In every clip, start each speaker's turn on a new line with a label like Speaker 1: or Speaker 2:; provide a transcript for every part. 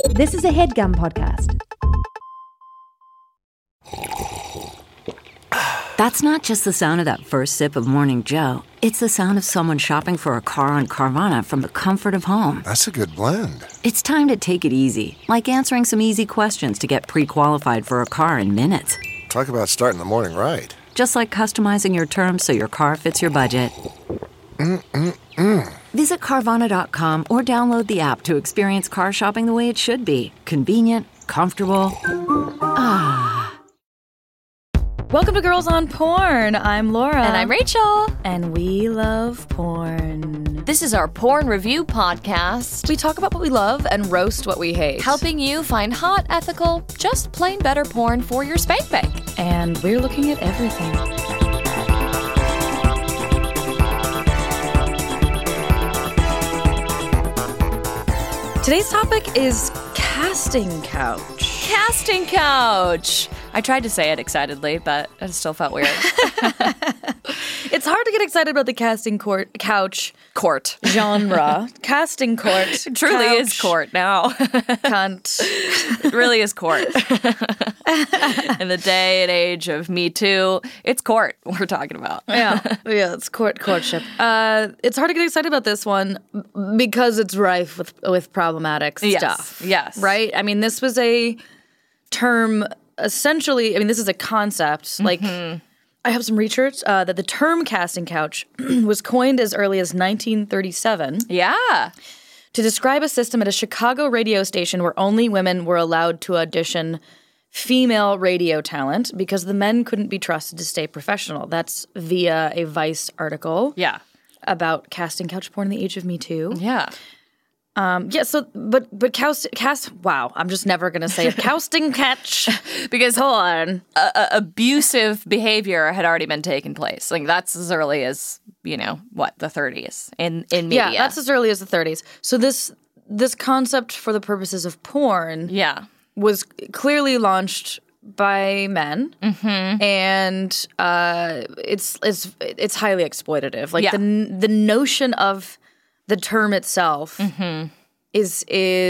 Speaker 1: This is a HeadGum podcast.
Speaker 2: That's not just the sound of that first sip of Morning Joe. It's the sound of someone shopping for a car on Carvana from the comfort of home.
Speaker 3: That's a good blend.
Speaker 2: It's time to take it easy, like answering some easy questions to get pre-qualified for a car in minutes.
Speaker 3: Talk about starting the morning right.
Speaker 2: Just like customizing your terms so your car fits your budget. Visit Carvana.com or download the app to experience car shopping the way it should be. Convenient, comfortable.
Speaker 4: Welcome to Girls on Porn. I'm Laura.
Speaker 5: And I'm Rachel.
Speaker 4: And we love porn.
Speaker 5: This is our porn review podcast.
Speaker 4: We talk about what we love and roast what we hate.
Speaker 5: Helping you find hot, ethical, just plain better porn for your spank bank.
Speaker 4: And we're looking at everything. Today's topic is casting couch.
Speaker 5: Casting couch. I tried to say it excitedly, but it still felt weird.
Speaker 4: It's hard to get excited about the casting couch genre. Casting court.
Speaker 5: It truly is court now.
Speaker 4: Cunt.
Speaker 5: It really is court. In the day and age of Me Too, it's court we're talking about.
Speaker 4: Yeah, it's courtship. It's hard to get excited about this one because it's rife with problematic stuff.
Speaker 5: Yes.
Speaker 4: Right? I mean, this was a term, essentially, this is a concept. Like, I have some research that the term casting couch was coined as early as 1937.
Speaker 5: Yeah.
Speaker 4: To describe a system at a Chicago radio station where only women were allowed to audition female radio talent because the men couldn't be trusted to stay professional. That's via a Vice article.
Speaker 5: Yeah.
Speaker 4: About casting couch porn in the age of Me Too.
Speaker 5: Yeah.
Speaker 4: Wow, I'm just never going to say it. Casting couch.
Speaker 5: Because
Speaker 4: hold on.
Speaker 5: Abusive behavior had already been taking place. Like, that's as early as, the 30s in media.
Speaker 4: Yeah, that's as early as the 30s. So this concept for the purposes of porn was clearly launched by men, and it's highly exploitative. Like, the notion of the term itself is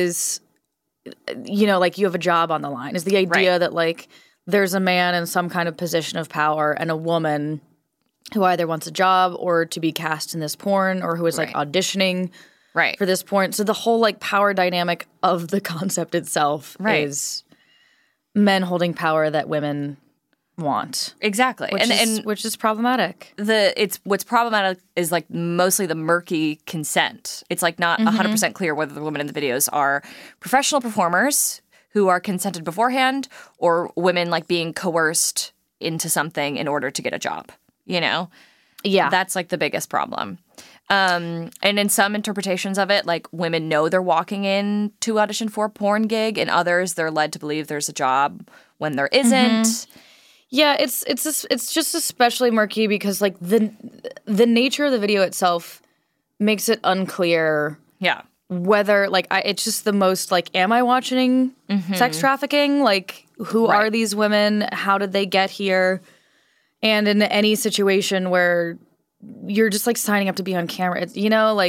Speaker 4: like you have a job on the line. Is the idea that like there's a man in some kind of position of power and a woman who either wants a job or to be cast in this porn or who is like auditioning for this porn. So the whole like power dynamic of the concept itself is men holding power that women want.
Speaker 5: Exactly.
Speaker 4: Which is problematic.
Speaker 5: What's problematic is like mostly the murky consent. It's like not 100% clear whether the women in the videos are professional performers who are consented beforehand or women like being coerced into something in order to get a job, Yeah. That's like the biggest problem. And in some interpretations of it, like women know they're walking in to audition for a porn gig, and others they're led to believe there's a job when there isn't.
Speaker 4: Yeah, it's just especially murky because like the nature of the video itself makes it unclear.
Speaker 5: Yeah.
Speaker 4: Whether like it's just the most like, am I watching sex trafficking? Like, who are these women? How did they get here? And in any situation where you're just like signing up to be on camera, it's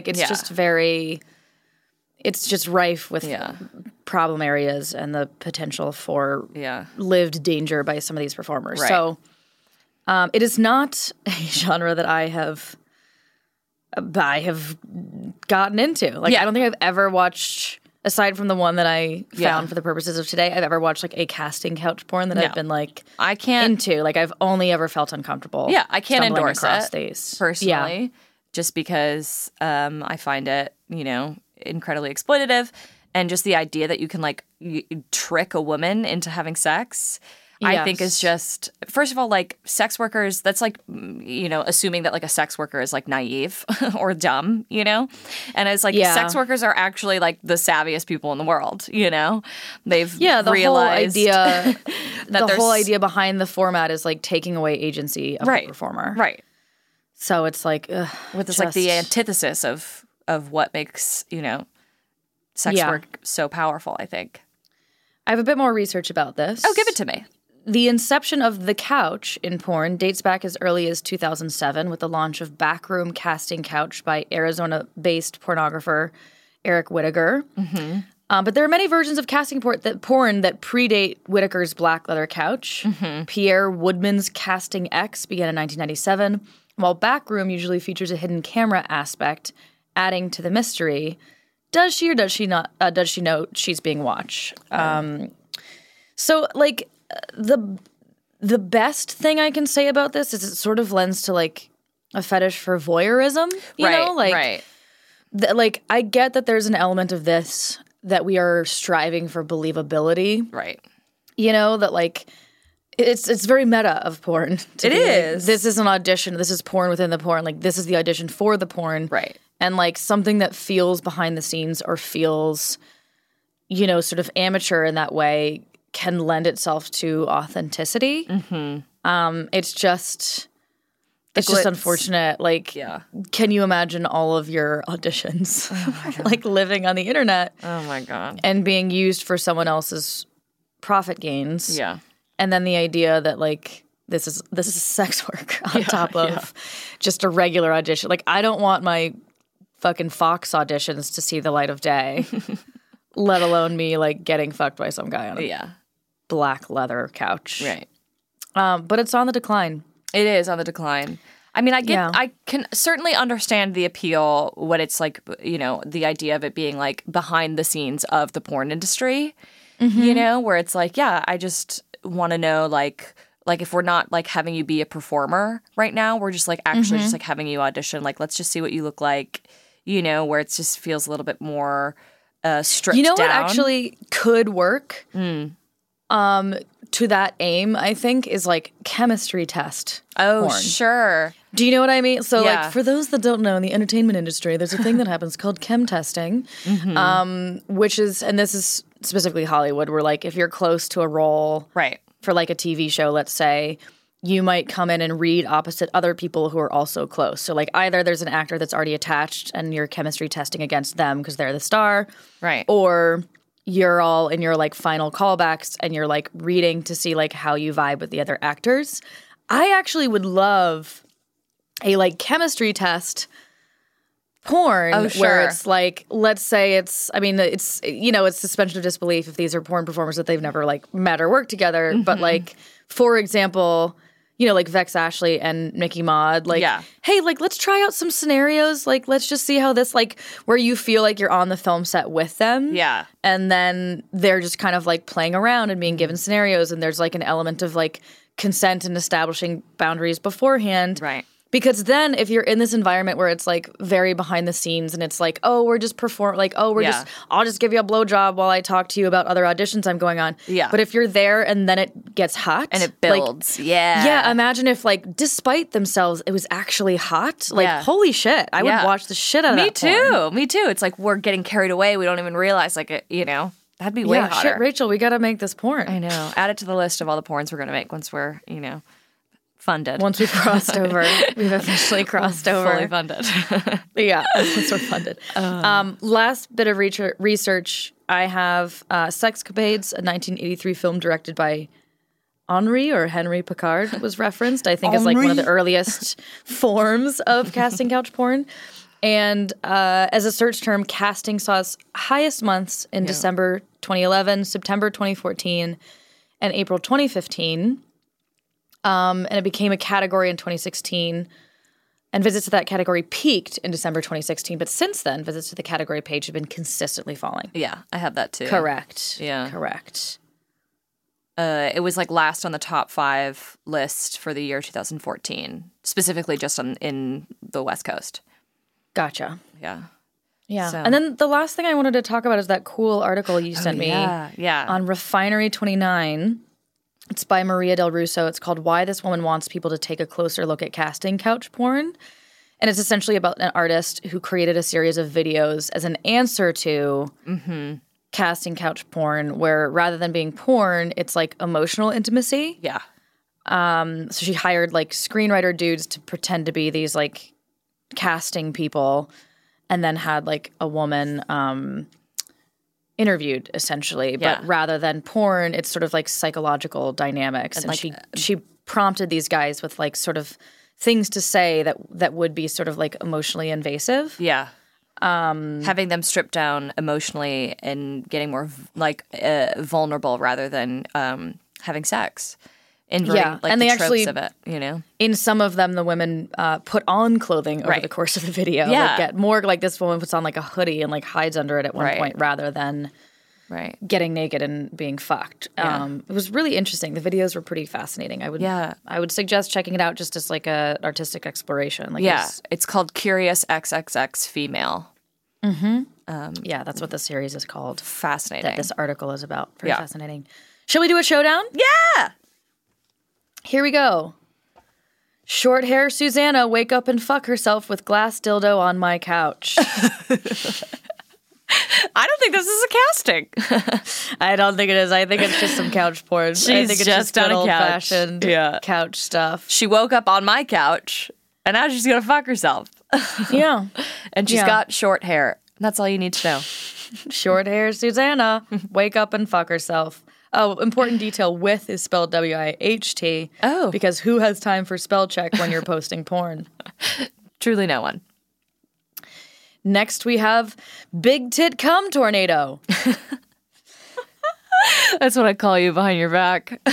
Speaker 4: just rife with problem areas and the potential for lived danger by some of these performers.
Speaker 5: Right.
Speaker 4: So it is not a genre that I have gotten into. Like, I don't think I've ever watched, aside from the one that I found for the purposes of today, I've ever watched like a casting couch porn that I've been like
Speaker 5: I can't
Speaker 4: into. Like, I've only ever felt uncomfortable.
Speaker 5: Yeah, I can't endorse
Speaker 4: across
Speaker 5: it
Speaker 4: these.
Speaker 5: personally, just because I find it, incredibly exploitative, and just the idea that you can like trick a woman into having sex. I think is just, first of all, like sex workers, that's like, assuming that like a sex worker is like naive or dumb, And it's like sex workers are actually like the savviest people in the world, They've realized
Speaker 4: the whole idea behind the format is like taking away agency of the performer.
Speaker 5: Right.
Speaker 4: So it's like,
Speaker 5: with this like the antithesis of what makes, sex work so powerful, I think.
Speaker 4: I have a bit more research about this.
Speaker 5: Oh, give it to me.
Speaker 4: The inception of the couch in porn dates back as early as 2007 with the launch of Backroom Casting Couch by Arizona-based pornographer Eric Whittiger. But there are many versions of casting porn that predate Whitaker's Black Leather Couch. Pierre Woodman's Casting X began in 1997, while Backroom usually features a hidden camera aspect, adding to the mystery. Does she or does she not? Does she know she's being watched? So, like, the best thing I can say about this is it sort of lends to, like, a fetish for voyeurism. You know, like, like, I get that there's an element of this that we are striving for believability.
Speaker 5: Right.
Speaker 4: You know, that, like, it's very meta of porn.
Speaker 5: It is.
Speaker 4: Like, this is an audition. This is porn within the porn. Like, this is the audition for the porn.
Speaker 5: Right.
Speaker 4: And, like, something that feels behind the scenes or feels, you know, sort of amateur in that way can lend itself to authenticity. It's just... It's just unfortunate. Like, can you imagine all of your auditions, like living on the internet?
Speaker 5: Oh my God.
Speaker 4: And being used for someone else's profit gains.
Speaker 5: Yeah.
Speaker 4: And then the idea that, like, this is sex work on top of just a regular audition. Like, I don't want my fucking Fox auditions to see the light of day, let alone me, like, getting fucked by some guy on a black leather couch.
Speaker 5: Right.
Speaker 4: But it's on the decline.
Speaker 5: It is on the decline. I mean, I can certainly understand the appeal when it's like, you know, the idea of it being like behind the scenes of the porn industry, you know, where it's like, yeah, I just want to know, like if we're not like having you be a performer right now, we're just like actually just like having you audition. Like, let's just see what you look like, you know, where it just feels a little bit more stripped down.
Speaker 4: You know what actually could work? To that aim, I think, is like chemistry test.
Speaker 5: Oh,
Speaker 4: porn.
Speaker 5: sure.
Speaker 4: Do you know what I mean? So,
Speaker 5: Yeah.
Speaker 4: like, for those that don't know, in the entertainment industry, there's a thing that happens called chem testing, which is, and this is specifically Hollywood, where, like, if you're close to a role
Speaker 5: Right.
Speaker 4: for, like, a TV show, let's say, you might come in and read opposite other people who are also close. So, like, either there's an actor that's already attached and you're chemistry testing against them because they're the star.
Speaker 5: Right.
Speaker 4: Or you're all in your, like, final callbacks and you're, like, reading to see, like, how you vibe with the other actors. I actually would love a, like, chemistry test porn where it's, like, let's say it's, I mean, it's, you know, it's suspension of disbelief if these are porn performers that they've never, like, met or worked together. But, like, for example, you know, like Vex Ashley and Mickey Maud, like, hey, like, let's try out some scenarios. Like, let's just see how this, like, where you feel like you're on the film set with them.
Speaker 5: Yeah.
Speaker 4: And then they're just kind of, like, playing around and being given scenarios. And there's, like, an element of, like, consent and establishing boundaries beforehand.
Speaker 5: Right.
Speaker 4: Because then if you're in this environment where it's, like, very behind the scenes and it's like, oh, we're just I'll just give you a blowjob while I talk to you about other auditions I'm going on.
Speaker 5: Yeah.
Speaker 4: But if you're there and then it gets hot.
Speaker 5: And it builds.
Speaker 4: Like,
Speaker 5: yeah.
Speaker 4: Yeah, imagine if, like, despite themselves, it was actually hot. Like, holy shit. I would watch the shit out of that porn.
Speaker 5: Me too. It's like we're getting carried away. We don't even realize, like, it, you know, that'd be way hotter.
Speaker 4: Shit, Rachel, we got to make this porn.
Speaker 5: I know. Add it to the list of all the porns we're going to make once we're, you know, funded.
Speaker 4: Once we've crossed over. We've officially crossed over.
Speaker 5: Fully funded.
Speaker 4: Yeah, once we're funded. Last bit of research, I have Sexcapades, a 1983 film directed by Henry Picard was referenced, I think, as like one of the earliest forms of casting couch porn. And as a search term, casting saw its highest months in December 2011, September 2014, and April 2015. And it became a category in 2016. And visits to that category peaked in December 2016. But since then, visits to the category page have been consistently falling.
Speaker 5: Yeah, I have that too.
Speaker 4: Correct.
Speaker 5: Yeah.
Speaker 4: Correct.
Speaker 5: It was like last on the top 5 list for the year 2014, specifically just in the West Coast.
Speaker 4: Gotcha.
Speaker 5: Yeah.
Speaker 4: Yeah.
Speaker 5: So.
Speaker 4: And then the last thing I wanted to talk about is that cool article you sent me on Refinery 29. It's by Maria Del Russo. It's called Why This Woman Wants People to Take a Closer Look at Casting Couch Porn. And it's essentially about an artist who created a series of videos as an answer to casting couch porn, where rather than being porn, it's like emotional intimacy.
Speaker 5: Yeah.
Speaker 4: So she hired like screenwriter dudes to pretend to be these like casting people and then had like a woman interviewed essentially, but rather than porn, it's sort of like psychological dynamics. And like, she prompted these guys with like sort of things to say that would be sort of like emotionally invasive.
Speaker 5: Yeah. Having them stripped down emotionally and getting more vulnerable rather than having sex. Inverting like
Speaker 4: and
Speaker 5: the
Speaker 4: they
Speaker 5: tropes
Speaker 4: actually,
Speaker 5: of it, you know?
Speaker 4: In some of them, the women put on clothing over the course of the video.
Speaker 5: Yeah.
Speaker 4: Like get more like this woman puts on like a hoodie and like hides under it at one point rather than getting naked and being fucked. It was really interesting. The videos were pretty fascinating. I would suggest checking it out just as like a artistic exploration. Like
Speaker 5: it's called Curious XXX Female.
Speaker 4: Yeah, that's what the series is called.
Speaker 5: Fascinating.
Speaker 4: That this article is about. Very fascinating. Shall we do a showdown?
Speaker 5: Yeah!
Speaker 4: Here we go. Short hair Susanna wake up and fuck herself with glass dildo on my couch.
Speaker 5: I don't think this is a casting.
Speaker 4: I don't think it is. I think it's just some couch porn. I think it's just
Speaker 5: on
Speaker 4: good
Speaker 5: a couch.
Speaker 4: old-fashioned couch stuff.
Speaker 5: She woke up on my couch, and now she's gonna fuck herself.
Speaker 4: Yeah.
Speaker 5: And she's got short hair. That's all you need to know.
Speaker 4: Short hair Susanna wake up and fuck herself. Oh, important detail, with is spelled W-I-H-T.
Speaker 5: Oh.
Speaker 4: Because who has time for spell check when you're posting porn?
Speaker 5: Truly no one.
Speaker 4: Next we have Big Tit Cum Tornado.
Speaker 5: That's what I call you behind your back.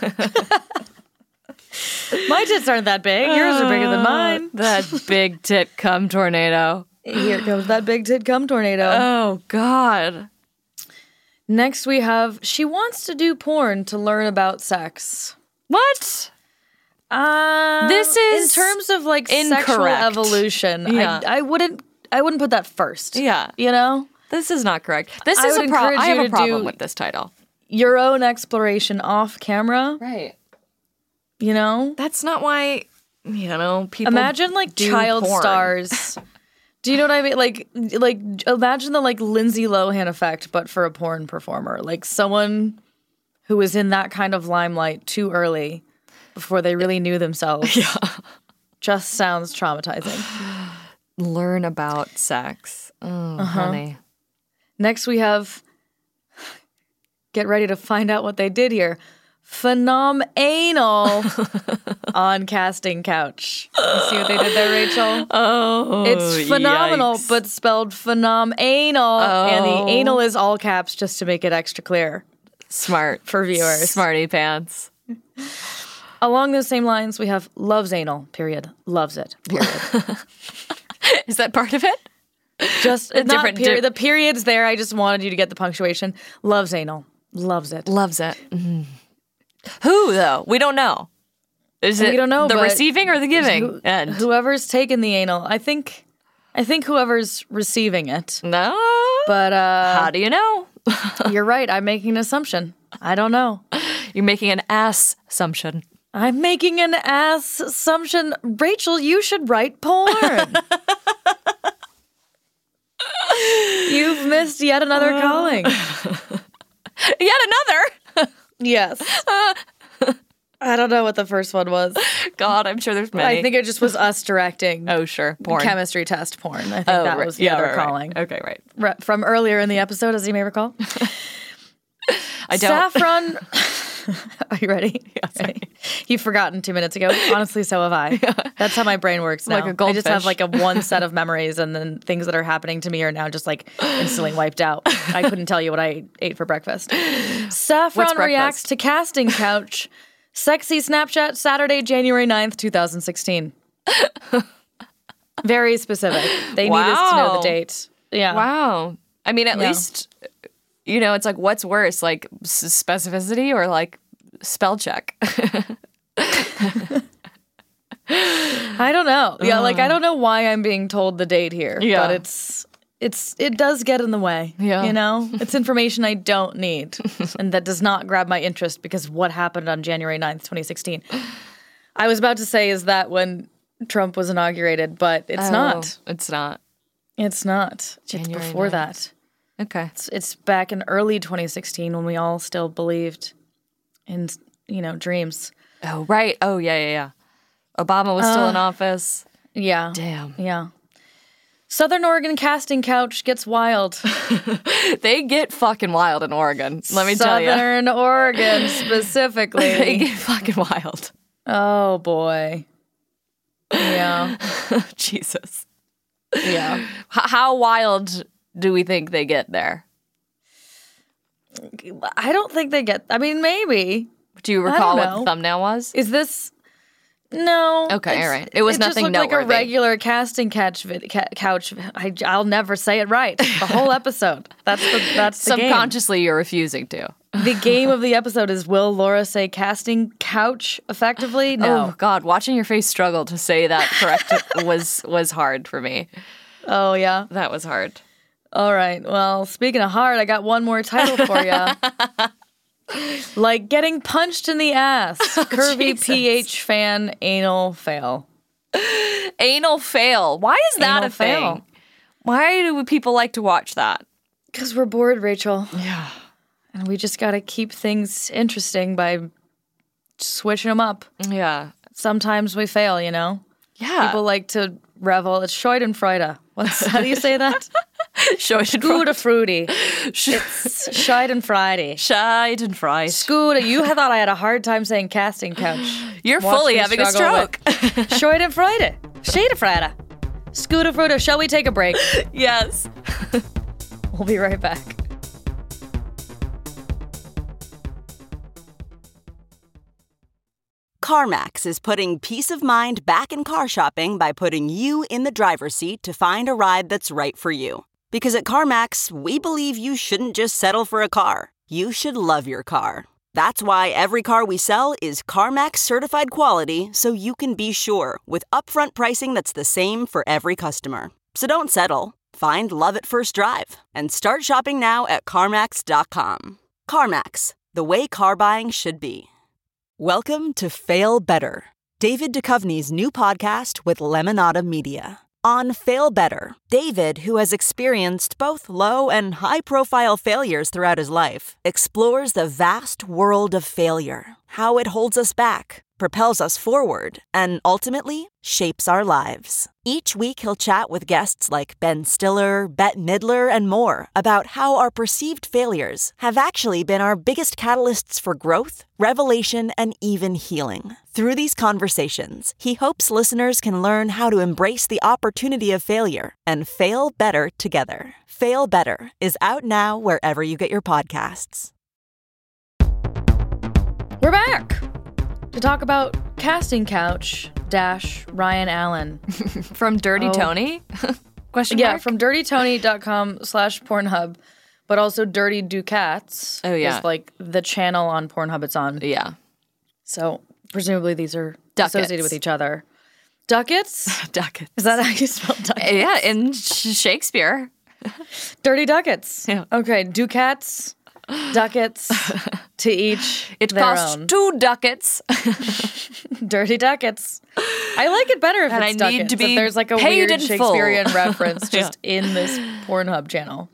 Speaker 4: My tits aren't that big. Yours are bigger than mine.
Speaker 5: That big tit cum tornado.
Speaker 4: Here comes that Big Tit Cum Tornado.
Speaker 5: Oh, God.
Speaker 4: Next we have she wants to do porn to learn about sex.
Speaker 5: What? This is
Speaker 4: in terms of like sexual
Speaker 5: incorrect.
Speaker 4: evolution.
Speaker 5: Yeah.
Speaker 4: I wouldn't put that first.
Speaker 5: Yeah.
Speaker 4: You know?
Speaker 5: This is not correct. This
Speaker 4: I
Speaker 5: is
Speaker 4: would
Speaker 5: a problem.
Speaker 4: encourage
Speaker 5: I have
Speaker 4: you
Speaker 5: a
Speaker 4: to
Speaker 5: problem
Speaker 4: do-
Speaker 5: with this title.
Speaker 4: Your own exploration off camera.
Speaker 5: Right.
Speaker 4: You know?
Speaker 5: That's not why, people
Speaker 4: Imagine like
Speaker 5: do
Speaker 4: child
Speaker 5: porn.
Speaker 4: stars. Do you know what I mean? Like imagine the like Lindsay Lohan effect, but for a porn performer. Like someone who was in that kind of limelight too early before they really knew themselves. Yeah. Just sounds traumatizing.
Speaker 5: Learn about sex. Oh, honey.
Speaker 4: Next we have, get ready to find out what they did here. Phenomenal on casting couch. You see what they did there, Rachel?
Speaker 5: Oh,
Speaker 4: It's phenomenal,
Speaker 5: yikes.
Speaker 4: but spelled phenomenal. And the anal is all caps just to make it extra clear
Speaker 5: Smart.
Speaker 4: for viewers.
Speaker 5: Smarty pants.
Speaker 4: Along those same lines, we have loves anal, period. Loves it, period.
Speaker 5: Is that part of it?
Speaker 4: Just
Speaker 5: different
Speaker 4: not period.
Speaker 5: di-
Speaker 4: The period's there. I just wanted you to get the punctuation. Loves anal. Loves it.
Speaker 5: Loves it. Who, though? We don't know. Is it
Speaker 4: We don't know,
Speaker 5: the
Speaker 4: but
Speaker 5: receiving or the giving end?
Speaker 4: Whoever's taken the anal, I think whoever's receiving it.
Speaker 5: No.
Speaker 4: But
Speaker 5: How do you know?
Speaker 4: you're right. I'm making an assumption. I don't know.
Speaker 5: You're making an ass assumption.
Speaker 4: I'm making an ass assumption. Rachel, you should write porn. You've missed yet another calling.
Speaker 5: Yet another.
Speaker 4: Yes. I don't know what the first one was.
Speaker 5: God, I'm sure there's many.
Speaker 4: I think it just was us directing.
Speaker 5: Oh, sure. Porn.
Speaker 4: Chemistry test porn. I think that
Speaker 5: right.
Speaker 4: was the other
Speaker 5: right.
Speaker 4: calling.
Speaker 5: Okay, right.
Speaker 4: From earlier in the episode, as you may recall.
Speaker 5: I don't.
Speaker 4: Saffron. Are you ready? Ready? You've forgotten 2 minutes ago. Honestly, so have I. That's how my brain works now.
Speaker 5: Like a goldfish.
Speaker 4: I just have like a one set of memories, and then things that are happening to me are now just like instantly wiped out. I couldn't tell you what I ate for breakfast. Saffron
Speaker 5: breakfast?
Speaker 4: reacts to casting couch. Sexy Snapchat Saturday, January 9th, 2016. Very specific. They need us to know the
Speaker 5: Wow.
Speaker 4: date. Yeah.
Speaker 5: Wow. I mean, at least, it's like, what's worse, like specificity or like spell check?
Speaker 4: I don't know. Yeah, like I don't know why I'm being told the date here.
Speaker 5: Yeah.
Speaker 4: But it does get in the way.
Speaker 5: Yeah.
Speaker 4: You know? It's information I don't need. And that does not grab my interest because what happened on January 9th, 2016. I was about to say, is that when Trump was inaugurated, but it's not.
Speaker 5: It's not.
Speaker 4: It's not.
Speaker 5: January
Speaker 4: it's before
Speaker 5: 9th.
Speaker 4: that.
Speaker 5: Okay.
Speaker 4: It's back in early 2016 when we all still believed in, dreams.
Speaker 5: Oh, right. Oh, yeah. Obama was still in office.
Speaker 4: Yeah.
Speaker 5: Damn.
Speaker 4: Yeah. Southern Oregon casting couch gets wild.
Speaker 5: They get fucking wild in Oregon. Let me tell you.
Speaker 4: Southern Oregon
Speaker 5: They
Speaker 4: specifically.
Speaker 5: get fucking wild.
Speaker 4: Oh boy. Yeah.
Speaker 5: Jesus.
Speaker 4: Yeah.
Speaker 5: How wild do we think they get there?
Speaker 4: I don't think they get... I mean, maybe.
Speaker 5: Do you recall what the thumbnail was?
Speaker 4: Is this... No.
Speaker 5: Okay, all right. It was nothing
Speaker 4: just looked
Speaker 5: noteworthy.
Speaker 4: like a regular casting couch. I'll never say it right. The whole episode. That's the
Speaker 5: Subconsciously, you're refusing to.
Speaker 4: The game of the episode is, will Laura say casting couch effectively? No.
Speaker 5: Oh, God. Watching your face struggle to say that correct was hard for me.
Speaker 4: Oh, yeah?
Speaker 5: That was hard.
Speaker 4: All right. Well, speaking of hard, I got one more title for you. Like getting punched in the ass. Curvy PH fan anal fail.
Speaker 5: Anal fail. Why is that
Speaker 4: Anal
Speaker 5: a thing?
Speaker 4: fail.
Speaker 5: Why do people like to watch that?
Speaker 4: Because we're bored, Rachel.
Speaker 5: Yeah.
Speaker 4: And we just got to keep things interesting by switching them up.
Speaker 5: Yeah.
Speaker 4: Sometimes we fail, you know?
Speaker 5: Yeah.
Speaker 4: People like to revel. It's Schadenfreude. How do you say that?
Speaker 5: Schadenfreude.
Speaker 4: Fruity. It's Schadenfreude.
Speaker 5: Schadenfreude.
Speaker 4: Scooter, you thought I had a hard time saying casting couch.
Speaker 5: You're
Speaker 4: Watch
Speaker 5: fully
Speaker 4: me
Speaker 5: having a
Speaker 4: struggle
Speaker 5: stroke.
Speaker 4: Schadenfreude. Schadenfreude. Scooter Fruta, shall we take a break?
Speaker 5: Yes.
Speaker 4: We'll be right back.
Speaker 6: CarMax is putting peace of mind back in car shopping by putting you in the driver's seat to find a ride that's right for you. Because at CarMax, we believe you shouldn't just settle for a car. You should love your car. That's why every car we sell is CarMax certified quality, so you can be sure with upfront pricing that's the same for every customer. So don't settle. Find love at first drive and start shopping now at CarMax.com. CarMax, the way car buying should be. Welcome to Fail Better, David Duchovny's new podcast with Lemonada Media. On Fail Better, David, who has experienced both low and high-profile failures throughout his life, explores the vast world of failure, how it holds us back, propels us forward, and ultimately shapes our lives. Each week he'll chat with guests like Ben Stiller, Bette Midler, and more about how our perceived failures have actually been our biggest catalysts for growth, revelation, and even healing. Through these conversations, he hopes listeners can learn how to embrace the opportunity of failure and fail better together. Fail Better is out now wherever you get your podcasts.
Speaker 4: We're back to talk about casting couch - Ryan Allen.
Speaker 5: From Dirty Tony? Question
Speaker 4: Yeah,
Speaker 5: mark?
Speaker 4: from dirtytony.com/Pornhub, but also Dirty Ducats.
Speaker 5: Oh, yeah.
Speaker 4: Is like the channel on Pornhub it's on.
Speaker 5: Yeah.
Speaker 4: So presumably these are
Speaker 5: Ducats.
Speaker 4: associated with each other. Ducats?
Speaker 5: Ducats.
Speaker 4: Is that how you spell ducats?
Speaker 5: Yeah, in Shakespeare.
Speaker 4: Dirty ducats.
Speaker 5: Yeah.
Speaker 4: Okay, ducats, ducats, to each
Speaker 5: It
Speaker 4: their
Speaker 5: costs
Speaker 4: own.
Speaker 5: 2 ducats.
Speaker 4: Dirty duckets. I like it better if
Speaker 5: And
Speaker 4: it's
Speaker 5: I need
Speaker 4: ducats.
Speaker 5: to be
Speaker 4: if there's like a
Speaker 5: paid
Speaker 4: weird
Speaker 5: in full.
Speaker 4: Shakespearean reference just in this Pornhub channel.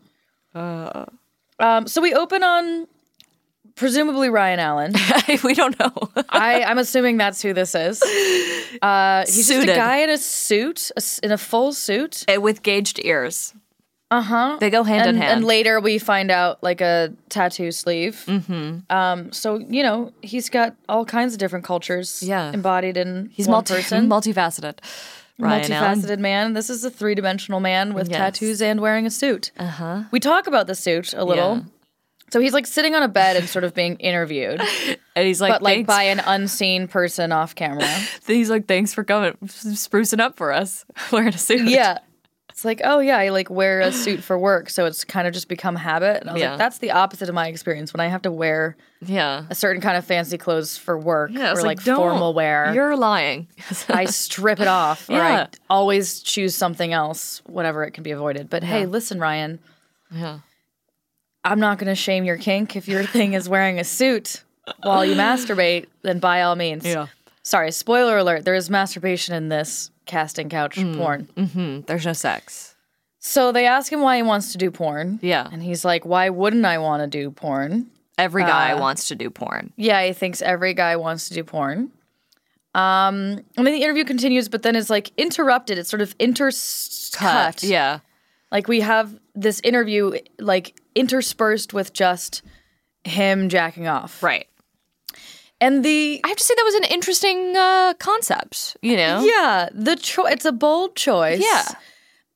Speaker 4: So we open on presumably Ryan Allen.
Speaker 5: We don't know.
Speaker 4: I'm assuming that's who this is. He's just a
Speaker 5: Suited.
Speaker 4: guy in a suit, in a full suit.
Speaker 5: With gauged ears. Uh-huh. They go hand in hand.
Speaker 4: And later we find out like a tattoo sleeve. Mm-hmm. So, you know, he's got all kinds of different cultures embodied in
Speaker 5: He's
Speaker 4: one person.
Speaker 5: multifaceted. Ryan Allen.
Speaker 4: Multifaceted man. This is a 3-dimensional man with tattoos and wearing a suit. Uh-huh. We talk about the suit a little.
Speaker 5: Yeah.
Speaker 4: So he's like sitting on a bed and sort of being interviewed.
Speaker 5: And he's like,
Speaker 4: but like
Speaker 5: thanks.
Speaker 4: by an unseen person off camera.
Speaker 5: He's like, thanks for coming, sprucing up for us, wearing a suit.
Speaker 4: Yeah. It's like, oh yeah, I like wear a suit for work, so it's kind of just become habit. And I was like, that's the opposite of my experience when I have to wear a certain kind of fancy clothes for work
Speaker 5: Yeah,
Speaker 4: or
Speaker 5: it's
Speaker 4: like
Speaker 5: don't.
Speaker 4: formal wear.
Speaker 5: You're lying.
Speaker 4: I strip it off or
Speaker 5: Yeah.
Speaker 4: I always choose something else whenever it can be avoided. But hey, listen, Ryan.
Speaker 5: Yeah.
Speaker 4: I'm not going to shame your kink. If your thing is wearing a suit while you masturbate, then by all means.
Speaker 5: Yeah.
Speaker 4: Sorry, spoiler alert. There is masturbation in this casting couch porn.
Speaker 5: Mm-hmm. There's no sex.
Speaker 4: So they ask him why he wants to do porn.
Speaker 5: Yeah.
Speaker 4: And he's like, why wouldn't I want to do porn?
Speaker 5: Every guy wants to do porn.
Speaker 4: Yeah, he thinks every guy wants to do porn. And then the interview continues, but then is like interrupted. It's sort of cut.
Speaker 5: Yeah.
Speaker 4: Like we have this interview like interspersed with just him jacking off.
Speaker 5: Right.
Speaker 4: And
Speaker 5: I have to say that was an interesting concept, you know?
Speaker 4: yeah, it's a bold choice.
Speaker 5: Yeah.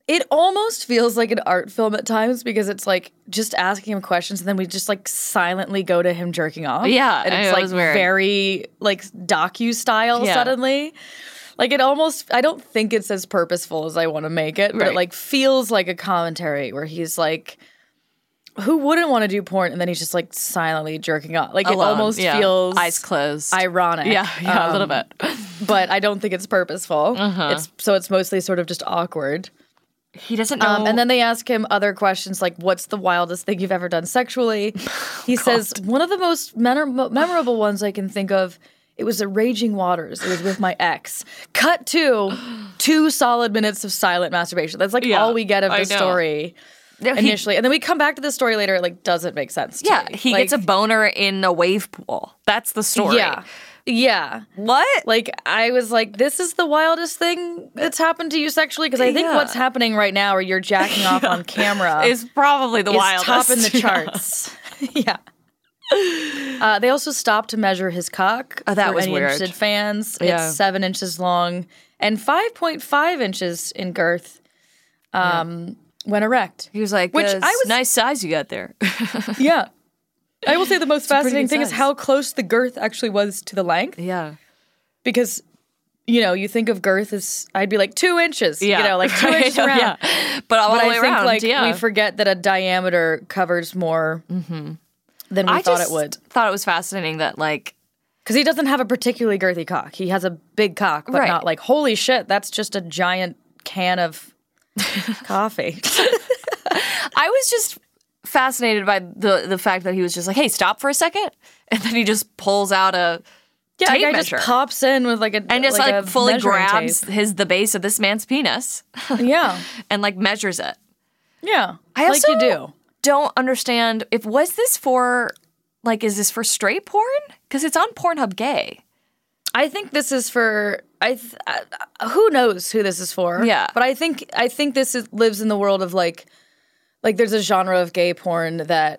Speaker 4: It almost feels like an art film at times because it's like just asking him questions and then we just like silently go to him jerking off.
Speaker 5: Yeah,
Speaker 4: and it's like very like docu-style suddenly. Like it almost, I don't think it's as purposeful as I want to make it, but it like feels like a commentary where he's like, who wouldn't want to do porn? And then he's just like silently jerking off. Like
Speaker 5: Alone,
Speaker 4: it almost feels
Speaker 5: eyes closed,
Speaker 4: ironic.
Speaker 5: Yeah, a little bit.
Speaker 4: But I don't think it's purposeful. It's mostly sort of just awkward.
Speaker 5: He doesn't know.
Speaker 4: And then they ask him other questions like, what's the wildest thing you've ever done sexually? He says, one of the most memorable ones I can think of, it was at Raging Waters. It was with my ex. Cut to 2 solid minutes of silent masturbation. That's like all we get of the story initially. And then we come back to the story later. It like doesn't make sense to me.
Speaker 5: He gets a boner in a wave pool. That's the story.
Speaker 4: Yeah.
Speaker 5: What?
Speaker 4: Like, I was like, this is the wildest thing that's happened to you sexually? Because I think what's happening right now, where you're jacking off on camera,
Speaker 5: is probably the wildest.
Speaker 4: Top in the charts. They also stopped to measure his cock.
Speaker 5: That
Speaker 4: for
Speaker 5: was
Speaker 4: any
Speaker 5: weird.
Speaker 4: Interested fans. It's 7 inches long and 5.5 inches in girth when erect.
Speaker 5: He was like, nice size you got there.
Speaker 4: Yeah. I will say the most fascinating thing is how close the girth actually was to the length.
Speaker 5: Yeah.
Speaker 4: Because, you think of girth as, I'd be like 2 inches. Like 2 inches around.
Speaker 5: Yeah. But all the way around,
Speaker 4: I think we forget that a diameter covers more than we thought it would.
Speaker 5: I thought it was fascinating that like...
Speaker 4: Because he doesn't have a particularly girthy cock. He has a big cock, but not like, holy shit, that's just a giant can of coffee.
Speaker 5: I was just... fascinated by the fact that he was just like, hey, stop for a second. And then he just pulls out a tape measure.
Speaker 4: Just pops in with like a
Speaker 5: and just like fully grabs
Speaker 4: tape.
Speaker 5: the base of this man's penis.
Speaker 4: Yeah.
Speaker 5: And like measures it.
Speaker 4: Yeah.
Speaker 5: I also
Speaker 4: you do.
Speaker 5: Don't understand is this for straight porn? Because it's on Pornhub Gay.
Speaker 4: I think this is for who knows who this is for.
Speaker 5: Yeah.
Speaker 4: But I think this lives in the world of like there's a genre of gay porn that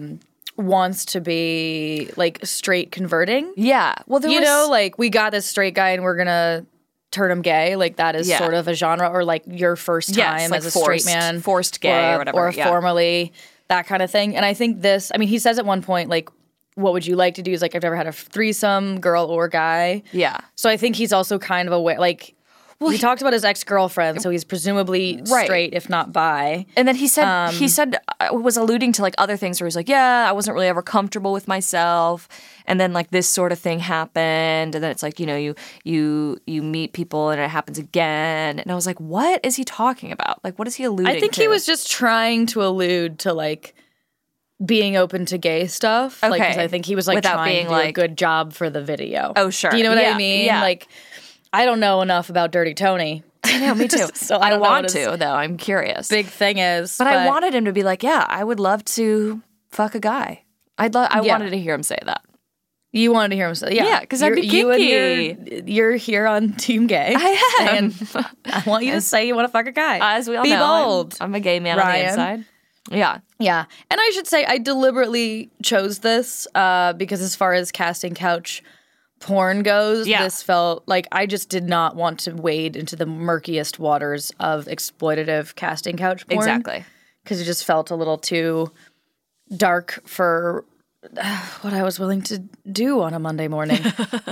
Speaker 4: wants to be like straight converting.
Speaker 5: Yeah. Well,
Speaker 4: like we got this straight guy and we're gonna turn him gay. Like that is sort of a genre, or like your first time as a straight man,
Speaker 5: forced gay or whatever,
Speaker 4: or formally that kind of thing. And I think this. I mean, he says at one point like, "What would you like to do?" Is like, "I've never had a threesome, girl or guy."
Speaker 5: Yeah.
Speaker 4: So I think he's also kind of aware, like. Well, he talked about his ex-girlfriend, so he's presumably straight, if not bi.
Speaker 5: And then he said was alluding to like other things where he's like, yeah, I wasn't really ever comfortable with myself, and then like this sort of thing happened, and then it's like you meet people and it happens again, and I was like, what is he talking about? Like, what is he alluding to?
Speaker 4: I think he was just trying to allude to like being open to gay stuff.
Speaker 5: Okay.
Speaker 4: Like, 'cause I think he was like
Speaker 5: without
Speaker 4: trying
Speaker 5: being
Speaker 4: to do a good job for the video.
Speaker 5: Oh, sure.
Speaker 4: Do you know what I mean?
Speaker 5: Yeah.
Speaker 4: Like. I don't know enough about Dirty Tony.
Speaker 5: I know, me too.
Speaker 4: So
Speaker 5: I want to, though. I'm curious.
Speaker 4: Big thing is.
Speaker 5: But I wanted him to be like, yeah, I would love to fuck a guy. I wanted to hear him say that.
Speaker 4: You wanted to hear him say that? Yeah,
Speaker 5: because I'd be kinky.
Speaker 4: You're here on Team Gay.
Speaker 5: I am.
Speaker 4: And I want you to say you want to fuck a guy.
Speaker 5: As we all
Speaker 4: be
Speaker 5: know.
Speaker 4: bold.
Speaker 5: I'm a gay man
Speaker 4: Ryan.
Speaker 5: on the inside. Yeah.
Speaker 4: Yeah. And I should say I deliberately chose this because as far as casting couch porn goes, this felt like I just did not want to wade into the murkiest waters of exploitative casting couch porn.
Speaker 5: Exactly.
Speaker 4: Because it just felt a little too dark for what I was willing to do on a Monday morning.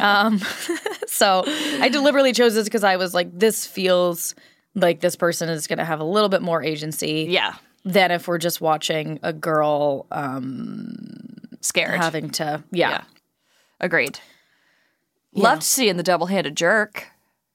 Speaker 4: So I deliberately chose this because I was like, this feels like this person is going to have a little bit more agency than if we're just watching a girl
Speaker 5: scared.
Speaker 4: Having to,
Speaker 5: Agreed. Love to see in the double-handed jerk.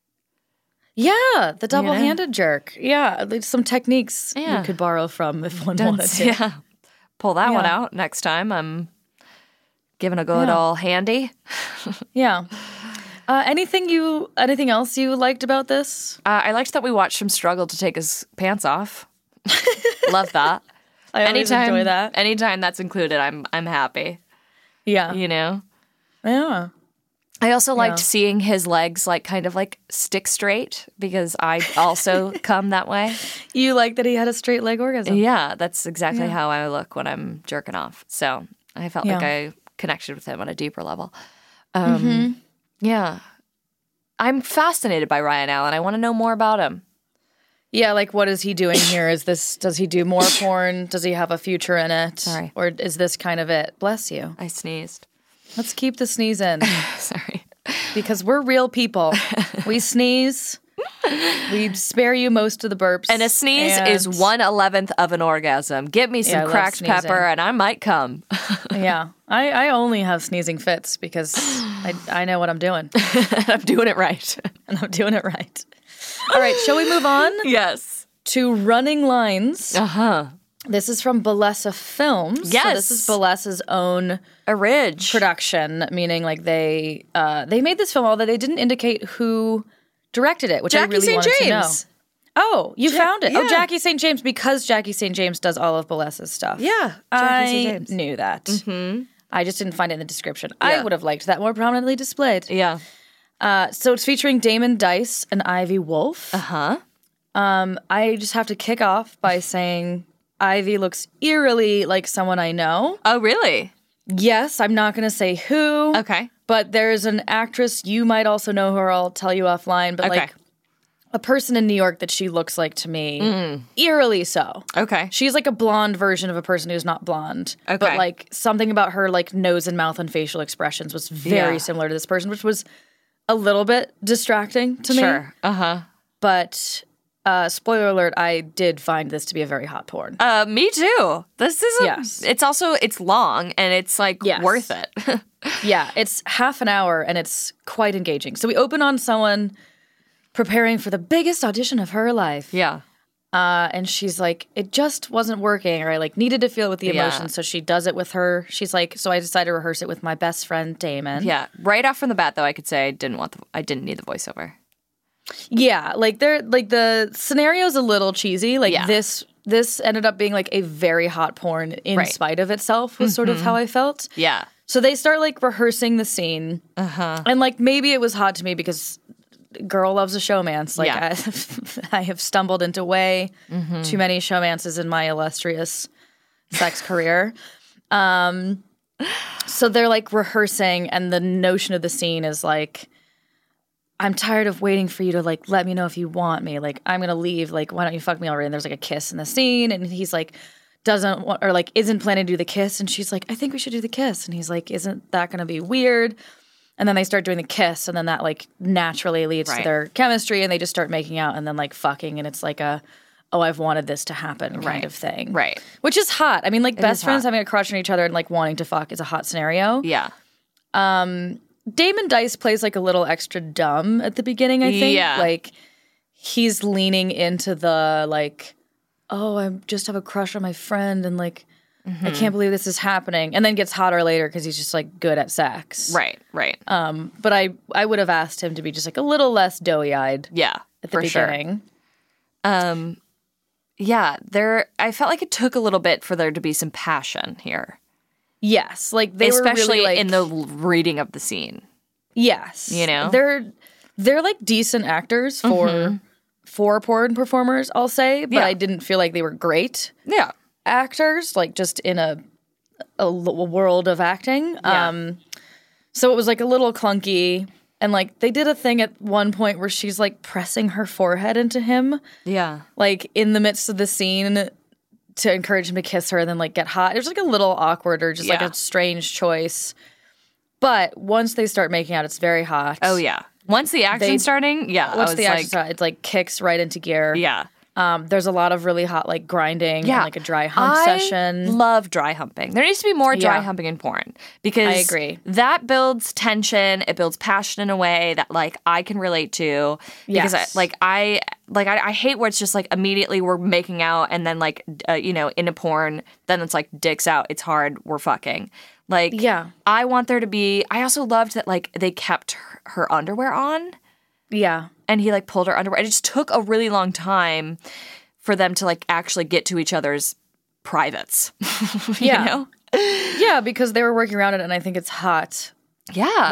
Speaker 4: Yeah, the double-handed jerk. Yeah, some techniques we could borrow from if one wanted to.
Speaker 5: Yeah, pull that one out next time. I'm giving a good old handy.
Speaker 4: Yeah. Anything else you liked about this?
Speaker 5: I liked that we watched him struggle to take his pants off. Love that.
Speaker 4: I always enjoy that.
Speaker 5: Anytime that's included, I'm happy.
Speaker 4: Yeah.
Speaker 5: Yeah. I also liked seeing his legs like kind of like stick straight because I also come that way.
Speaker 4: You like that he had a straight leg orgasm?
Speaker 5: Yeah, that's exactly how I look when I'm jerking off. So I felt like I connected with him on a deeper level. Yeah. I'm fascinated by Ryan Allen. I want to know more about him.
Speaker 4: Yeah, like what is he doing here? Does he do more porn? Does he have a future in it?
Speaker 5: Sorry.
Speaker 4: Or is this kind of it? Bless you.
Speaker 5: I sneezed.
Speaker 4: Let's keep the sneeze in.
Speaker 5: Sorry.
Speaker 4: Because we're real people. We sneeze. We spare you most of the burps.
Speaker 5: And a sneeze is 1/11 of an orgasm. Give me some cracked pepper and I might come.
Speaker 4: Yeah. I only have sneezing fits because I know what I'm doing.
Speaker 5: I'm doing it right.
Speaker 4: And I'm doing it right. All right, shall we move on?
Speaker 5: Yes.
Speaker 4: To Running Lines.
Speaker 5: Uh-huh.
Speaker 4: This is from Bellesa Films.
Speaker 5: Yes.
Speaker 4: So this is Belesa's own production, meaning like they made this film, although they didn't indicate who directed it, which
Speaker 5: Jackie
Speaker 4: I really
Speaker 5: St.
Speaker 4: wanted
Speaker 5: James.
Speaker 4: to know. Oh, you found it.
Speaker 5: Yeah.
Speaker 4: Oh, Jackie St. James, because Jackie St. James does all of Belesa's stuff.
Speaker 5: Yeah,
Speaker 4: I
Speaker 5: Jackie St. James.
Speaker 4: knew that. Mm-hmm. I just didn't find it in the description.
Speaker 5: Yeah.
Speaker 4: I would have liked that more prominently displayed.
Speaker 5: Yeah.
Speaker 4: So it's featuring Damon Dice and Ivy Wolf.
Speaker 5: Uh-huh.
Speaker 4: I just have to kick off by saying Ivy looks eerily like someone I know.
Speaker 5: Oh, really?
Speaker 4: Yes, I'm not going to say who.
Speaker 5: Okay.
Speaker 4: But there's an actress, you might also know her, I'll tell you offline, but
Speaker 5: Okay.
Speaker 4: like a person in New York that she looks like to me, eerily so.
Speaker 5: Okay.
Speaker 4: She's like a blonde version of a person who's not blonde.
Speaker 5: Okay.
Speaker 4: But like something about her like nose and mouth and facial expressions was very
Speaker 5: Yeah.
Speaker 4: similar to this person, which was a little bit distracting to me.
Speaker 5: Sure. Uh-huh.
Speaker 4: But spoiler alert, I did find this to be a very hot porn.
Speaker 5: Me too. This is
Speaker 4: Yes.
Speaker 5: it's long and it's like
Speaker 4: Yes.
Speaker 5: worth it.
Speaker 4: Yeah, it's half an hour and it's quite engaging. So we open on someone preparing for the biggest audition of her life.
Speaker 5: Yeah.
Speaker 4: And she's like, it just wasn't working, or I like needed to feel it with the
Speaker 5: Yeah.
Speaker 4: emotion. So she does it with her. She's like, so I decided to rehearse it with my best friend Damon.
Speaker 5: Yeah. Right off from the bat though, I could say I didn't need the voiceover.
Speaker 4: Yeah, like the scenario's a little cheesy. Like
Speaker 5: Yeah.
Speaker 4: this ended up being like a very hot porn in
Speaker 5: Right.
Speaker 4: spite of itself was sort of how I felt.
Speaker 5: Yeah.
Speaker 4: So they start like rehearsing the scene. And like maybe it was hot to me because girl loves a showmance. Like
Speaker 5: Yeah.
Speaker 4: I have stumbled into way too many showmances in my illustrious sex career. So they're like rehearsing and the notion of the scene is like, I'm tired of waiting for you to like let me know if you want me. Like I'm gonna leave. Like why don't you fuck me already? And there's like a kiss in the scene, and he's like doesn't want or like isn't planning to do the kiss, and she's like I think we should do the kiss, and he's like isn't that gonna be weird? And then they start doing the kiss, and then that like naturally leads to
Speaker 5: Right.
Speaker 4: their chemistry, and they just start making out, and then like fucking, and it's like a oh I've wanted this to happen kind
Speaker 5: Right.
Speaker 4: of thing,
Speaker 5: Right.
Speaker 4: Which is hot. I mean like best
Speaker 5: is
Speaker 4: friends
Speaker 5: hot.
Speaker 4: having a crush on each other and like wanting to fuck is a hot scenario.
Speaker 5: Yeah.
Speaker 4: Damon Dice plays like a little extra dumb at the beginning, I think.
Speaker 5: Yeah.
Speaker 4: Like he's leaning into the like, oh, I just have a crush on my friend and like I can't believe this is happening. And then gets hotter later because he's just like good at sex.
Speaker 5: Right. Right.
Speaker 4: But I would have asked him to be just like a little less doughy-eyed
Speaker 5: yeah.
Speaker 4: at the
Speaker 5: For sure.
Speaker 4: beginning.
Speaker 5: Yeah. I felt like it took a little bit for there to be some passion here.
Speaker 4: Yes. Like they
Speaker 5: Especially
Speaker 4: were really like
Speaker 5: in the reading of the scene.
Speaker 4: yes.
Speaker 5: You know?
Speaker 4: They're like decent actors for porn performers, I'll say, but
Speaker 5: Yeah.
Speaker 4: I didn't feel like they were great
Speaker 5: Yeah.
Speaker 4: actors, like just in a world of acting.
Speaker 5: Yeah.
Speaker 4: So it was like a little clunky. And like they did a thing at one point where she's like pressing her forehead into him,
Speaker 5: Yeah.
Speaker 4: like in the midst of the scene to encourage him to kiss her and then like get hot. It was like a little awkward or just like
Speaker 5: Yeah.
Speaker 4: a strange choice. But once they start making out, it's very hot.
Speaker 5: Oh yeah. Once the action's starting, yeah.
Speaker 4: Once
Speaker 5: I was
Speaker 4: the
Speaker 5: like,
Speaker 4: action starts, it like kicks right into gear.
Speaker 5: yeah.
Speaker 4: There's a lot of really hot like grinding
Speaker 5: Yeah.
Speaker 4: and like a dry hump
Speaker 5: I
Speaker 4: session.
Speaker 5: love dry humping. There needs to be more dry
Speaker 4: Yeah.
Speaker 5: humping in porn because
Speaker 4: I agree.
Speaker 5: that builds tension. It builds passion in a way that like I can relate to. Because
Speaker 4: Yes.
Speaker 5: I hate where it's just like immediately we're making out and then like in a porn then it's like dicks out. It's hard. We're fucking. Like
Speaker 4: Yeah.
Speaker 5: I want there to be. I also loved that like they kept her underwear on.
Speaker 4: Yeah.
Speaker 5: And he like pulled her underwear. It just took a really long time for them to like actually get to each other's privates.
Speaker 4: Yeah.
Speaker 5: You know?
Speaker 4: Yeah, because they were working around it and I think it's hot.
Speaker 5: Yeah.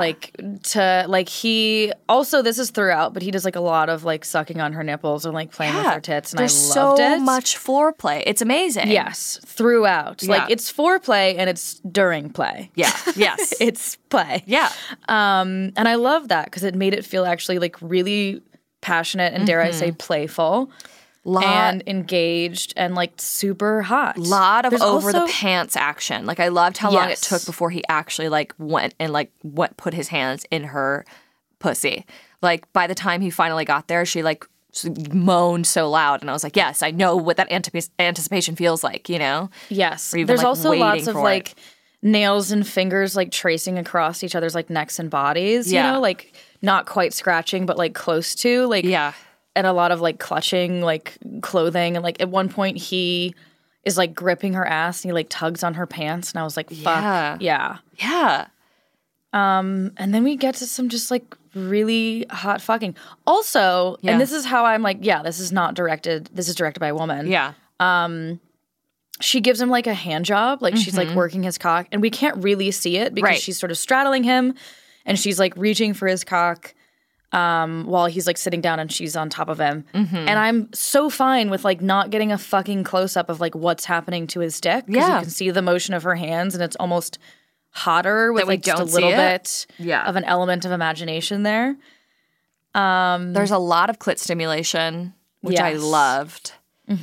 Speaker 4: He also this is throughout, but he does like a lot of like sucking on her nipples and like playing with her tits and
Speaker 5: There's
Speaker 4: I loved
Speaker 5: so
Speaker 4: it.
Speaker 5: much foreplay. It's amazing.
Speaker 4: Yes, throughout.
Speaker 5: Yeah.
Speaker 4: Like it's foreplay and it's during play.
Speaker 5: Yeah. Yes.
Speaker 4: It's play.
Speaker 5: yeah.
Speaker 4: And I love that because it made it feel actually like really passionate and dare I say playful. and engaged and like super hot.
Speaker 5: Lot of
Speaker 4: There's
Speaker 5: over the
Speaker 4: also-
Speaker 5: pants action. Like I loved how long it
Speaker 4: Yes.
Speaker 5: took before he actually like went and like put his hands in her pussy. Like by the time he finally got there, she like moaned so loud, and I was like, yes, I know what that anticipation feels like, you know?
Speaker 4: Yes.
Speaker 5: Or even,
Speaker 4: There's
Speaker 5: like,
Speaker 4: also
Speaker 5: waiting
Speaker 4: lots of
Speaker 5: for
Speaker 4: like
Speaker 5: it.
Speaker 4: nails and fingers like tracing across each other's like necks and bodies,
Speaker 5: Yeah.
Speaker 4: you know, like not quite scratching, but like close to, like,
Speaker 5: Yeah.
Speaker 4: and a lot of like clutching like clothing. And like at one point he is like gripping her ass and he like tugs on her pants. And I was like, fuck. Yeah.
Speaker 5: Yeah.
Speaker 4: And then we get to some just like really hot fucking. Also,
Speaker 5: Yeah.
Speaker 4: and this is how I'm like, yeah, this is directed by a woman.
Speaker 5: Yeah.
Speaker 4: She gives him like a hand job, like she's like working his cock, and we can't really see it because
Speaker 5: Right.
Speaker 4: she's sort of straddling him and she's like reaching for his cock while he's like sitting down and she's on top of him. And I'm so fine with like not getting a fucking close up of like what's happening to his dick. 'Cause
Speaker 5: Yeah.
Speaker 4: you can see the motion of her hands and it's almost hotter with
Speaker 5: That we
Speaker 4: like just a
Speaker 5: don't see
Speaker 4: little
Speaker 5: it.
Speaker 4: bit
Speaker 5: Yeah.
Speaker 4: of an element of imagination there.
Speaker 5: There's a lot of clit stimulation, which I
Speaker 4: Yes.
Speaker 5: loved.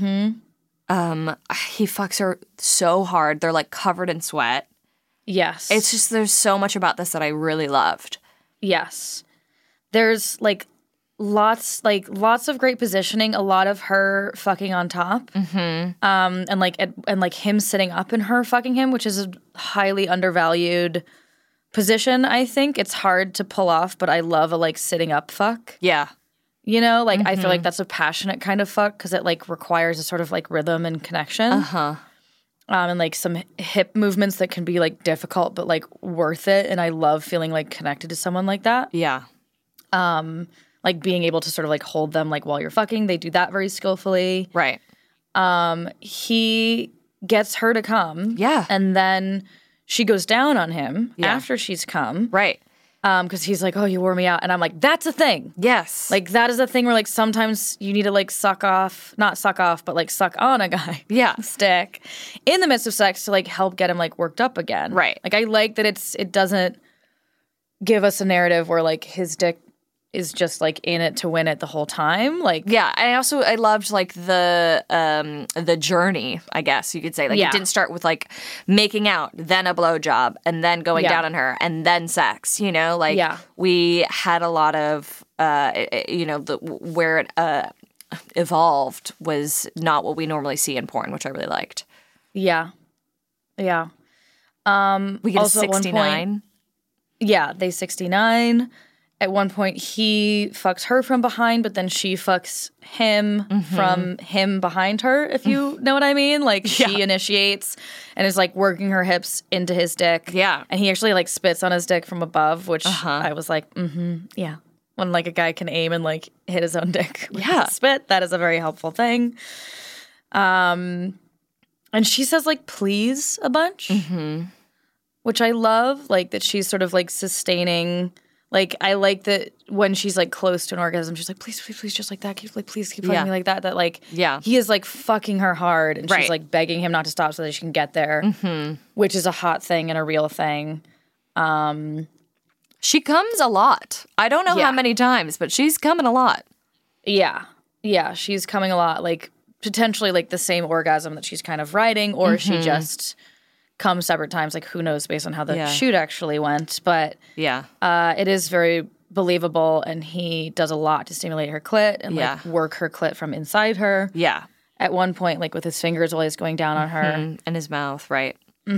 Speaker 5: He fucks her so hard. They're like covered in sweat.
Speaker 4: Yes.
Speaker 5: It's just there's so much about this that I really loved.
Speaker 4: Yes. There's like lots of great positioning, a lot of her fucking on top. And like him sitting up and her fucking him, which is a highly undervalued position, I think. It's hard to pull off, but I love a like sitting up fuck.
Speaker 5: Yeah.
Speaker 4: You know, like I feel like that's a passionate kind of fuck because it like requires a sort of like rhythm and connection. And like some hip movements that can be like difficult but like worth it. And I love feeling like connected to someone like that.
Speaker 5: Yeah.
Speaker 4: Like being able to sort of like hold them like while you're fucking. They do that very skillfully.
Speaker 5: Right.
Speaker 4: He gets her to come.
Speaker 5: Yeah.
Speaker 4: And then she goes down on him
Speaker 5: Yeah.
Speaker 4: after she's come.
Speaker 5: Right.
Speaker 4: Because he's like, oh, you wore me out. And I'm like, that's a thing.
Speaker 5: Yes.
Speaker 4: Like that is a thing where like sometimes you need to like not suck off, but like suck on a guy.
Speaker 5: Yeah.
Speaker 4: Stick in the midst of sex to like help get him like worked up again.
Speaker 5: Right.
Speaker 4: Like I like that it doesn't give us a narrative where like his dick is just like in it to win it the whole time. Like
Speaker 5: Yeah, I loved like the journey, I guess you could say. Like
Speaker 4: Yeah.
Speaker 5: it didn't start with like making out, then a blowjob, and then going
Speaker 4: Yeah.
Speaker 5: down on her, and then sex. You know, like
Speaker 4: Yeah.
Speaker 5: we had a lot of where it evolved was not what we normally see in porn, which I really liked.
Speaker 4: yeah.
Speaker 5: We get
Speaker 4: Also
Speaker 5: a
Speaker 4: at one point-
Speaker 5: 69.
Speaker 4: Yeah, they 69. At one point, he fucks her from behind, but then she fucks him from him behind her, if you know what I mean. Like, she initiates and is, like, working her hips into his dick.
Speaker 5: Yeah.
Speaker 4: And he actually, like, spits on his dick from above, which I was like, yeah. When, like, a guy can aim and, like, hit his own dick with
Speaker 5: Yeah.
Speaker 4: a spit, that is a very helpful thing. And she says, like, please a bunch, which I love. Like, that she's sort of, like, sustaining... Like, I like that when she's, like, close to an orgasm, she's like, please, please, please, just like that. Please keep fucking me like that. That, like,
Speaker 5: Yeah.
Speaker 4: he is, like, fucking her hard. And
Speaker 5: Right.
Speaker 4: she's, like, begging him not to stop so that she can get there, which is a hot thing and a real thing.
Speaker 5: She comes a lot. I don't know
Speaker 4: Yeah.
Speaker 5: how many times, but she's coming a lot.
Speaker 4: Yeah. Yeah, she's coming a lot. Like, potentially, like, the same orgasm that she's kind of riding, or she just comes separate times. Like, who knows based on how the
Speaker 5: Yeah.
Speaker 4: shoot actually went. But
Speaker 5: Yeah.
Speaker 4: it is very believable, and he does a lot to stimulate her clit and like work her clit from inside her.
Speaker 5: Yeah.
Speaker 4: At one point, like with his fingers while he's going down on her,
Speaker 5: In his mouth, right?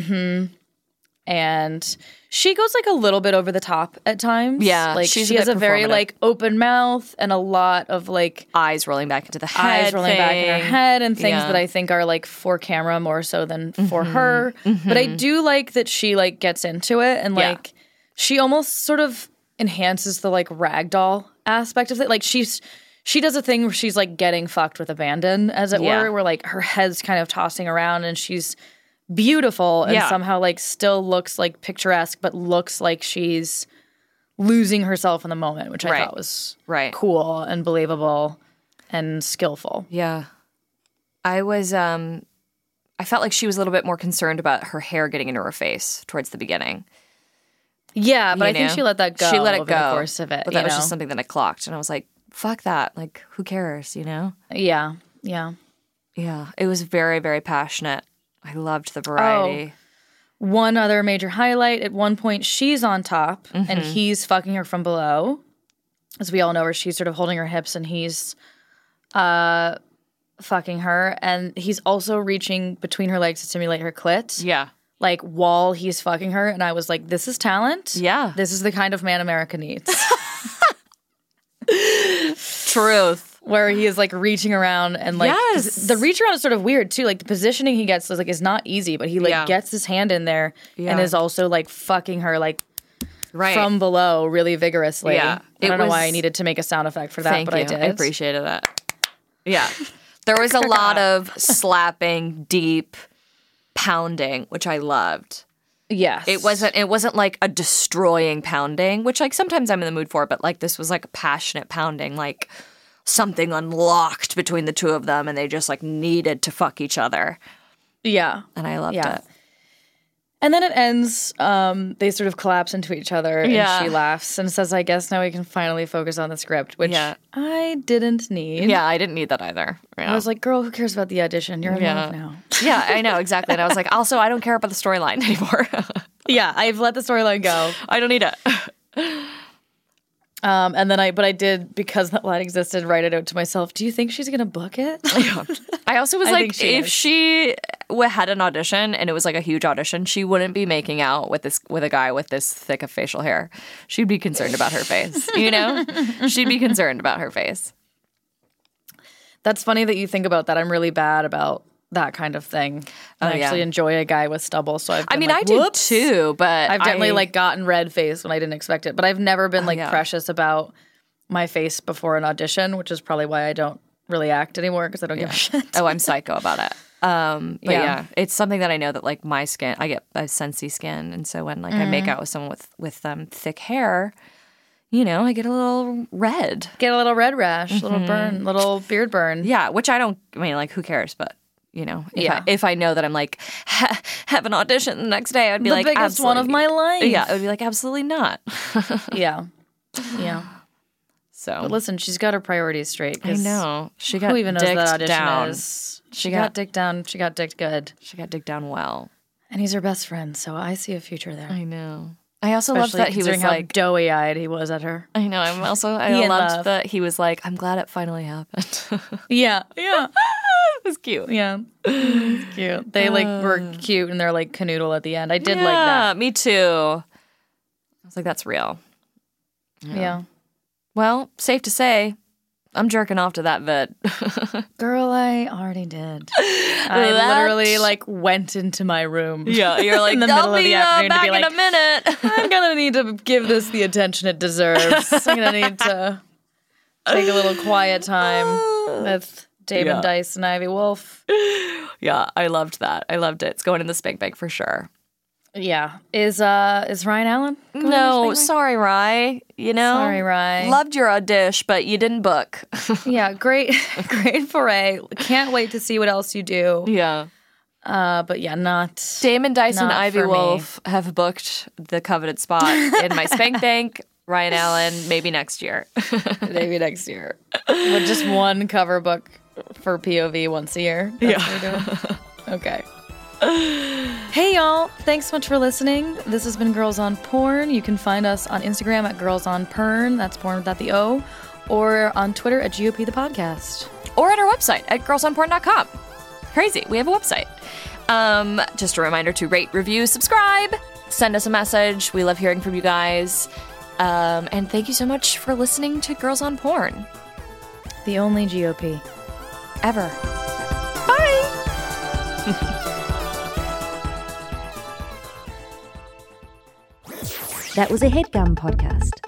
Speaker 4: and she goes like a little bit over the top at times.
Speaker 5: Yeah,
Speaker 4: like
Speaker 5: she's
Speaker 4: she
Speaker 5: a
Speaker 4: has
Speaker 5: bit
Speaker 4: a very
Speaker 5: performative.
Speaker 4: like open mouth and a lot of like
Speaker 5: Eyes rolling back into the head.
Speaker 4: eyes rolling back in her
Speaker 5: thing.
Speaker 4: head and things
Speaker 5: Yeah.
Speaker 4: that I think are like for camera more so than for her. But I do like that she like gets into it and
Speaker 5: Yeah.
Speaker 4: like she almost sort of enhances the like ragdoll aspect of it. Like she does a thing where she's like getting fucked with abandon, as it
Speaker 5: Yeah.
Speaker 4: were, where like her head's kind of tossing around and she's beautiful and
Speaker 5: Yeah.
Speaker 4: somehow like still looks like picturesque, but looks like she's losing herself in the moment, which I
Speaker 5: Right.
Speaker 4: thought was
Speaker 5: Right.
Speaker 4: cool and believable and skillful.
Speaker 5: Yeah. I was I felt like she was a little bit more concerned about her hair getting into her face towards the beginning.
Speaker 4: Yeah, but
Speaker 5: you
Speaker 4: I think
Speaker 5: know?
Speaker 4: she let that go.
Speaker 5: She let it
Speaker 4: over
Speaker 5: go.
Speaker 4: the course of it.
Speaker 5: But
Speaker 4: you
Speaker 5: that was
Speaker 4: know?
Speaker 5: just something that I clocked and I was like, fuck that. Like, who cares, you know?
Speaker 4: Yeah, Yeah.
Speaker 5: Yeah, it was very, very passionate. I loved the variety.
Speaker 4: One other major highlight, at one point she's on top and he's fucking her from below. As we all know her, she's sort of holding her hips and he's fucking her. And he's also reaching between her legs to stimulate her clit.
Speaker 5: Yeah.
Speaker 4: Like, while he's fucking her. And I was like, this is talent.
Speaker 5: Yeah.
Speaker 4: This is the kind of man America needs.
Speaker 5: Truth.
Speaker 4: Where he is like reaching around and like
Speaker 5: Yes.
Speaker 4: the reach around is sort of weird too. Like the positioning he gets is not easy, but he like gets his hand in there and is also like fucking her like from below really vigorously.
Speaker 5: Yeah.
Speaker 4: I don't know why I needed to make a sound effect for that, but I did.
Speaker 5: I appreciated that. Yeah. There was a lot of slapping, deep pounding, which I loved.
Speaker 4: Yes.
Speaker 5: It wasn't like a destroying pounding, which like sometimes I'm in the mood for, but like this was like a passionate pounding, like something unlocked between the two of them and they just like needed to fuck each other.
Speaker 4: Yeah.
Speaker 5: And I loved it.
Speaker 4: And then it ends, they sort of collapse into each other and she laughs and says, I guess now we can finally focus on the script, which I didn't need.
Speaker 5: Yeah, I didn't need that either. Yeah.
Speaker 4: I was like, girl, who cares about the audition? You're in love now.
Speaker 5: Yeah, I know, exactly. And I was like, also, I don't care about the storyline anymore.
Speaker 4: Yeah, I've let the storyline go.
Speaker 5: I don't need it.
Speaker 4: And then I did, because that line existed, write it out to myself. Do you think she's going to book it?
Speaker 5: I also was like, if
Speaker 4: is.
Speaker 5: she had an audition and it was like a huge audition, she wouldn't be making out with a guy with this thick of facial hair. She'd be concerned about her face, you know? She'd be concerned about her face.
Speaker 4: That's funny that you think about that. I'm really bad about that kind of thing. I actually enjoy a guy with stubble, so I've been
Speaker 5: I do too, but
Speaker 4: I've definitely like gotten red face when I didn't expect it. But I've never been precious about my face before an audition, which is probably why I don't really act anymore because I don't give a shit.
Speaker 5: Oh, I'm psycho about it. But yeah, it's something that I know that like my skin, I get a sensy skin, and so when like I make out with someone with thick hair, you know, I get a little red,
Speaker 4: get a little red rash, little burn, little beard burn.
Speaker 5: Yeah, which I mean, like who cares? But you know, if I know that I'm like have an audition the next day, I'd be like,
Speaker 4: the biggest one of my life.
Speaker 5: Yeah, I would be like, absolutely not.
Speaker 4: Yeah.
Speaker 5: So,
Speaker 4: but listen, she's got her priorities straight.
Speaker 5: I know. She got
Speaker 4: who even knows that audition
Speaker 5: down.
Speaker 4: is? She got dicked down. She got dicked good.
Speaker 5: She got dicked down well.
Speaker 4: And he's her best friend, so I see a future there.
Speaker 5: I know. I also loved that he was
Speaker 4: how
Speaker 5: like
Speaker 4: doughy-eyed he was at her.
Speaker 5: I know. I loved that he was like, I'm glad it finally happened.
Speaker 4: Yeah.
Speaker 5: It was cute.
Speaker 4: Yeah. It was cute. They like were cute and they're like canoodle at the end. I did like that.
Speaker 5: Me too. I was like, that's real.
Speaker 4: Yeah.
Speaker 5: Well, safe to say, I'm jerking off to that vid.
Speaker 4: Girl, I already did. I literally like went into my room.
Speaker 5: Yeah, you're like,
Speaker 4: in the middle of the afternoon
Speaker 5: back
Speaker 4: to be like,
Speaker 5: in a minute.
Speaker 4: I'm gonna need to give this the attention it deserves. I'm gonna need to take a little quiet time with Damon Dice and Ivy Wolf.
Speaker 5: Yeah, I loved that. I loved it. It's going in the spank bank for sure.
Speaker 4: Yeah. Is Ryan Allen?
Speaker 5: No, sorry, Rye. You know?
Speaker 4: Sorry, Rye.
Speaker 5: Loved your audition, but you didn't book.
Speaker 4: Yeah, great foray. Can't wait to see what else you do.
Speaker 5: Yeah.
Speaker 4: But yeah, not
Speaker 5: Damon Dice and
Speaker 4: not
Speaker 5: Ivy
Speaker 4: for me.
Speaker 5: Wolf have booked the coveted spot in my spank bank. Ryan Allen, maybe next year.
Speaker 4: Maybe next year. With just one cover book for POV once a year. That's what we're doing. Okay. Hey y'all, thanks so much for listening. This has been Girls on Porn. You can find us on Instagram at Girls on Pern, that's porn without the O, or on Twitter at GOP the podcast.
Speaker 5: Or at our website at girlsonporn.com. Crazy, we have a website. Just a reminder to rate, review, subscribe, send us a message. We love hearing from you guys. And thank you so much for listening to Girls on Porn.
Speaker 4: The only GOP.
Speaker 5: Ever. Bye!
Speaker 1: That was a HeadGum podcast.